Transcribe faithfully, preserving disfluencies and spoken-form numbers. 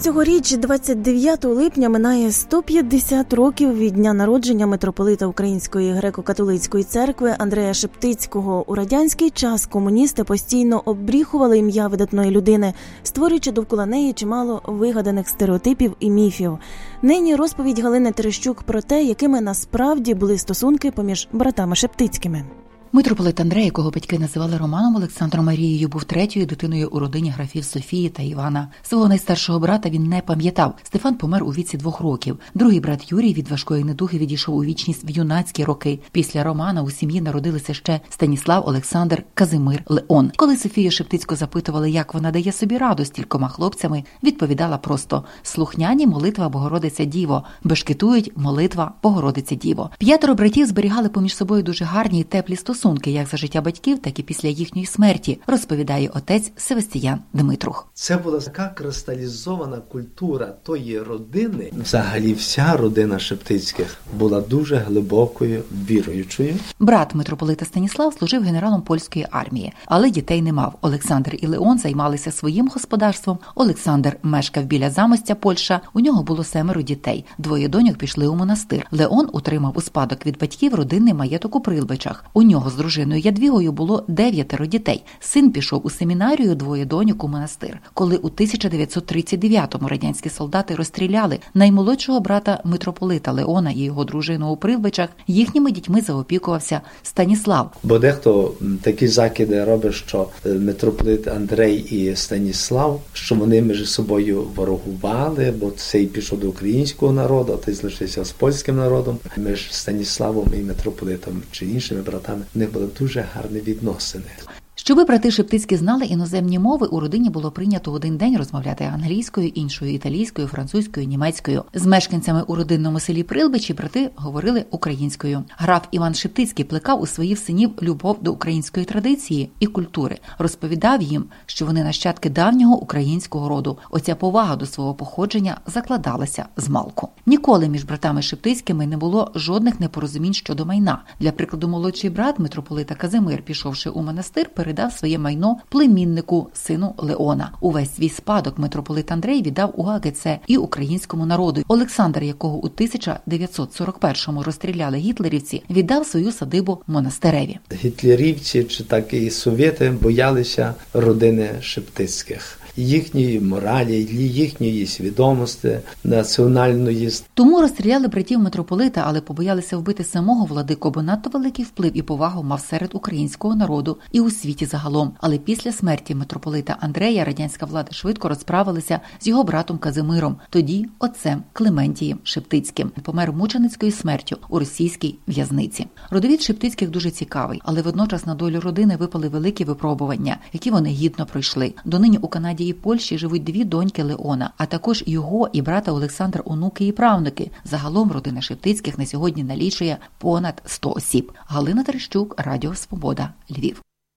Цьогоріч, двадцять дев'ятого липня, минає сто п'ятдесят років від дня народження митрополита Української греко-католицької церкви Андрея Шептицького. У радянський час комуністи постійно оббріхували ім'я видатної людини, створюючи довкола неї чимало вигаданих стереотипів і міфів. Нині розповідь Галини Терещук про те, якими насправді були стосунки поміж братами Шептицькими. Митрополит Андрей, якого батьки називали Романом Олександром Марією, був третьою дитиною у родині графів Софії та Івана. Свого найстаршого брата він не пам'ятав. Стефан помер у віці двох років. Другий брат Юрій від важкої недуги відійшов у вічність в юнацькі роки. Після Романа у сім'ї народилися ще Станіслав, Олександр, Казимир, Леон. Коли Софію Шептицьку запитували, як вона дає собі раду з кількома хлопцями, відповідала просто: слухняні, молитва Богородиця Діво, бешкетують, молитва Богородиця Діво. П'ятеро братів зберігали поміж собою дуже гарні і теплі стосунки. Стосунки як за життя батьків, так і після їхньої смерті, розповідає отець Севастіян Дмитрух. Це була така кристалізована культура тої родини. Взагалі вся родина Шептицьких була дуже глибокою, віруючою. Брат митрополита Станіслав служив генералом польської армії, але дітей не мав. Олександр і Леон займалися своїм господарством. Олександр мешкав біля Замостя, Польща. У нього було семеро дітей. Двоє доньок пішли у монастир. Леон утримав у спадок від батьків родинний маєток у Прилбичах. У нього з дружиною Ядвігою було дев'ятеро дітей. Син пішов у семінарію, двоє доньок у монастир. Коли у тисяча дев'ятсот тридцять дев'ятому радянські солдати розстріляли наймолодшого брата митрополита Леона і його дружину у Прилбичах, їхніми дітьми заопікувався Станіслав. Бо дехто такі закиди робить, що митрополит Андрей і Станіслав, що вони між собою ворогували, бо цей пішов до українського народу, а той залишився з польським народом. Між Станіславом і митрополитом чи іншими братами в них були дуже гарні відносини. Щоби брати Шептицькі знали іноземні мови, у родині було прийнято один день розмовляти англійською, іншою італійською, французькою, німецькою. З мешканцями у родинному селі Прилбичі брати говорили українською. Граф Іван Шептицький плекав у своїх синів любов до української традиції і культури. Розповідав їм, що вони нащадки давнього українського роду. Оця повага до свого походження закладалася змалку. Ніколи між братами Шептицькими не було жодних непорозумінь щодо майна. Для прикладу, молодший брат митрополита Казимир, пішовши у монастир, передав своє майно племіннику, сину Леона. Увесь свій спадок митрополит Андрей віддав у ГКЦ і українському народу. Олександр, якого у тисяча дев'ятсот сорок першому розстріляли гітлерівці, віддав свою садибу монастиреві. Гітлерівці чи так і совєти боялися родини Шептицьких, їхньої моралі, їхньої свідомості, національної. Тому розстріляли братів митрополита, але побоялися вбити самого владику, бо надто великий вплив і повагу мав серед українського народу і у світі загалом. Але після смерті митрополита Андрея радянська влада швидко розправилася з його братом Казимиром, тоді отцем Клементієм Шептицьким. Помер мученицькою смертю у російській в'язниці. Родовід Шептицьких дуже цікавий, але водночас на долю родини випали великі випробування, які вони гідно пройшли. Донині у Канаді і Польщі живуть дві доньки Леона, а також його і брата Олександра онуки і правнуки. Загалом родина Шептицьких на сьогодні налічує понад сто осіб. Галина Терещук, Радіо Свобода, Львів.